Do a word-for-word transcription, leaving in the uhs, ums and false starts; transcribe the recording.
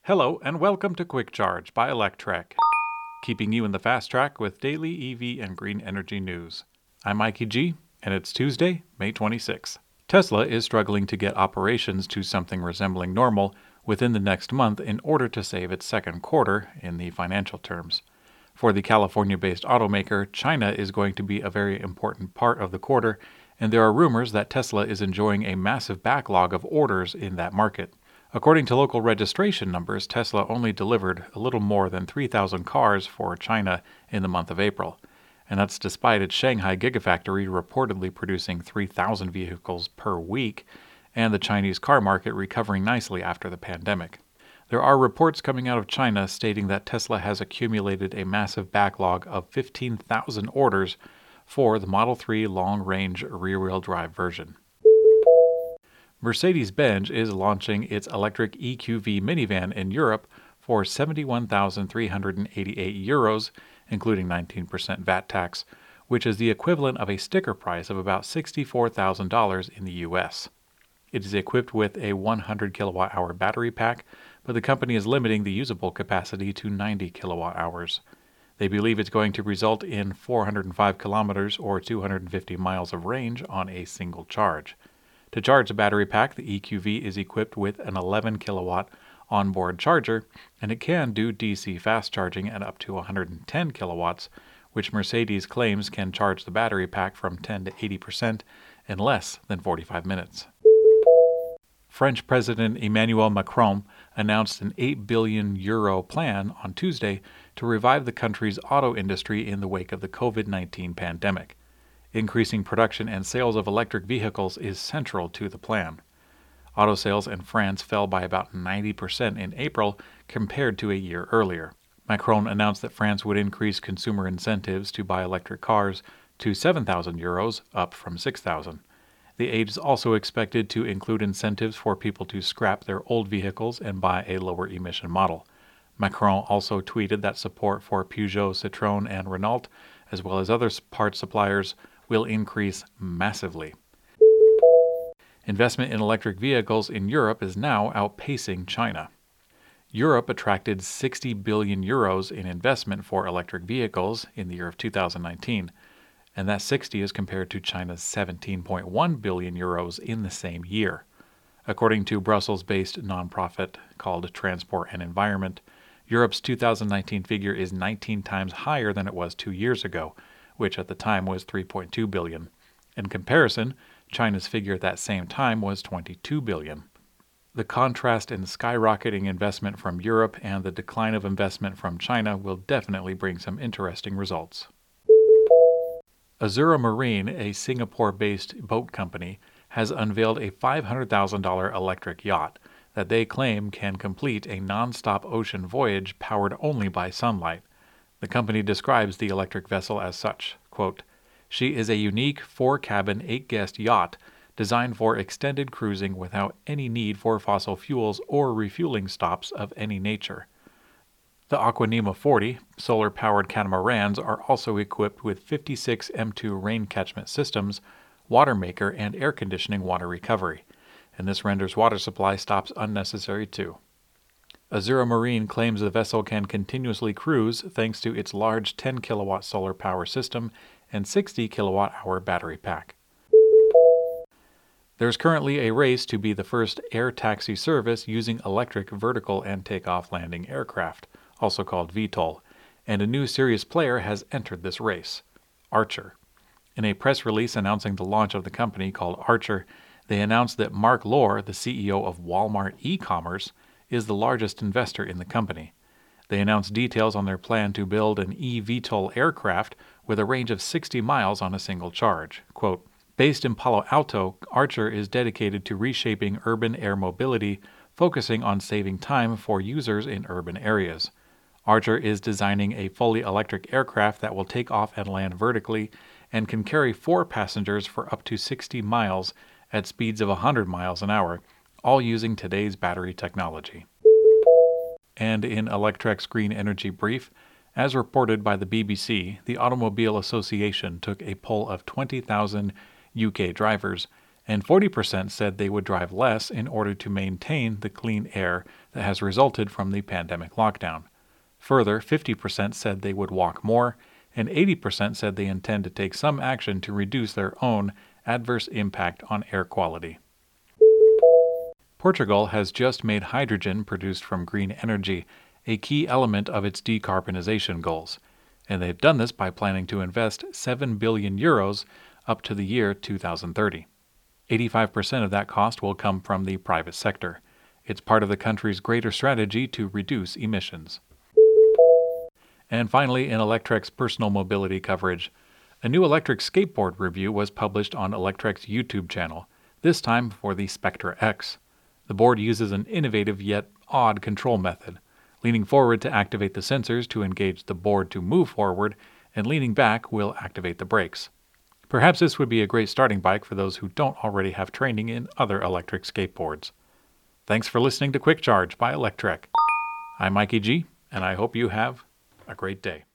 Hello and welcome to Quick Charge by Electrek, keeping you in the fast track with daily E V and green energy news. I'm Mikey G, and it's Tuesday, May twenty-sixth. Tesla is struggling to get operations to something resembling normal within the next month in order to save its second quarter in the financial terms. For the California-based automaker, China is going to be a very important part of the quarter, and there are rumors that Tesla is enjoying a massive backlog of orders in that market. According to local registration numbers, Tesla only delivered a little more than three thousand cars for China in the month of April, and that's despite its Shanghai Gigafactory reportedly producing three thousand vehicles per week, and the Chinese car market recovering nicely after the pandemic. There are reports coming out of China stating that Tesla has accumulated a massive backlog of fifteen thousand orders for the Model three long-range rear-wheel drive version. Mercedes-Benz is launching its electric E Q V minivan in Europe for seventy-one thousand three hundred eighty-eight euros, including nineteen percent V A T tax, which is the equivalent of a sticker price of about sixty-four thousand dollars in the U S. It is equipped with a one hundred kilowatt hour battery pack, but the company is limiting the usable capacity to ninety kilowatt hours. They believe it's going to result in four hundred five kilometers or two hundred fifty miles of range on a single charge. To charge the battery pack, the E Q V is equipped with an eleven kilowatt onboard charger, and it can do D C fast charging at up to one hundred ten kilowatts, which Mercedes claims can charge the battery pack from ten to eighty percent in less than forty-five minutes. French President Emmanuel Macron announced an eight billion euro plan on Tuesday to revive the country's auto industry in the wake of the COVID nineteen pandemic. Increasing production and sales of electric vehicles is central to the plan. Auto sales in France fell by about ninety percent in April compared to a year earlier. Macron announced that France would increase consumer incentives to buy electric cars to seven thousand euros, up from six thousand. The aid is also expected to include incentives for people to scrap their old vehicles and buy a lower emission model. Macron also tweeted that support for Peugeot, Citroën, and Renault, as well as other parts suppliers, will increase massively. Investment in electric vehicles in Europe is now outpacing China. Europe attracted sixty billion euros in investment for electric vehicles in the year of two thousand nineteen, and that sixty is compared to China's seventeen point one billion euros in the same year. According to Brussels-based nonprofit called Transport and Environment, Europe's two thousand nineteen figure is nineteen times higher than it was two years ago, which at the time was three point two billion. In comparison, China's figure at that same time was twenty-two billion. The contrast in skyrocketing investment from Europe and the decline of investment from China will definitely bring some interesting results. Azura Marine, a Singapore-based boat company, has unveiled a five hundred thousand dollars electric yacht that they claim can complete a non-stop ocean voyage powered only by sunlight. The company describes the electric vessel as such, quote, "She is a unique four-cabin, eight-guest yacht designed for extended cruising without any need for fossil fuels or refueling stops of any nature." The Aquanima forty solar-powered catamarans are also equipped with fifty-six M two rain catchment systems, water maker, and air conditioning water recovery, and this renders water supply stops unnecessary too. Azura Marine claims the vessel can continuously cruise thanks to its large ten kilowatt solar power system and sixty kilowatt hour battery pack. There is currently a race to be the first air taxi service using electric vertical and takeoff landing aircraft, also called V TOL, and a new serious player has entered this race, Archer. In a press release announcing the launch of the company called Archer, they announced that Mark Lohr, the C E O of Walmart e-commerce, is the largest investor in the company. They announced details on their plan to build an eVTOL aircraft with a range of sixty miles on a single charge. Quote, "Based in Palo Alto, Archer is dedicated to reshaping urban air mobility, focusing on saving time for users in urban areas. Archer is designing a fully electric aircraft that will take off and land vertically and can carry four passengers for up to sixty miles at speeds of one hundred miles an hour, all using today's battery technology." And in Electrek's Green Energy Brief, as reported by the B B C, the Automobile Association took a poll of twenty thousand U K drivers, and forty percent said they would drive less in order to maintain the clean air that has resulted from the pandemic lockdown. Further, fifty percent said they would walk more, and eighty percent said they intend to take some action to reduce their own adverse impact on air quality. Portugal has just made hydrogen produced from green energy a key element of its decarbonization goals, and they've done this by planning to invest seven billion euros up to the year two thousand thirty. eighty-five percent of that cost will come from the private sector. It's part of the country's greater strategy to reduce emissions. And finally, in Electrek's personal mobility coverage, a new electric skateboard review was published on Electrek's YouTube channel, this time for the Spectre X. The board uses an innovative yet odd control method, leaning forward to activate the sensors to engage the board to move forward, and leaning back will activate the brakes. Perhaps this would be a great starting bike for those who don't already have training in other electric skateboards. Thanks for listening to Quick Charge by Electrek. I'm Mikey G, and I hope you have a great day.